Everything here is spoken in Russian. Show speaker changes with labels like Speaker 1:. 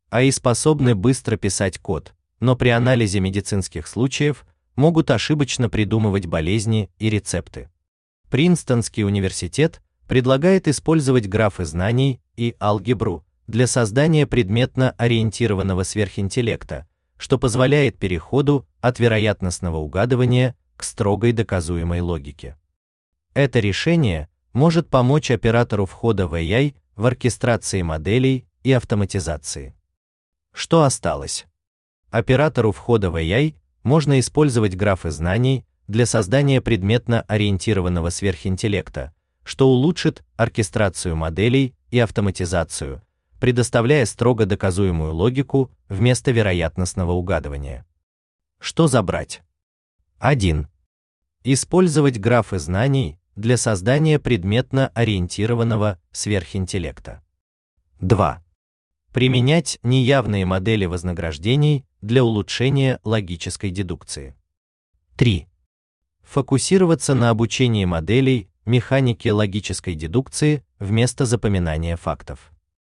Speaker 1: а и способны быстро писать код, но при анализе медицинских случаев могут ошибочно придумывать болезни и рецепты. Принстонский университет предлагает использовать графы знаний и алгебру для создания предметно-ориентированного сверхинтеллекта, что позволяет переходу от вероятностного угадывания к строгой доказуемой логике. Это решение может помочь оператору входа в AI в оркестрации моделей и автоматизации. Что осталось? Оператору входа в AI можно использовать графы знаний для создания предметно-ориентированного сверхинтеллекта, что улучшит оркестрацию моделей и автоматизацию, предоставляя строго доказуемую логику вместо вероятностного угадывания. Что забрать? 1. Использовать графы знаний для создания предметно-ориентированного сверхинтеллекта. 2. Применять неявные модели вознаграждений для улучшения логической дедукции. 3. Фокусироваться на обучении моделей механики логической дедукции вместо запоминания фактов.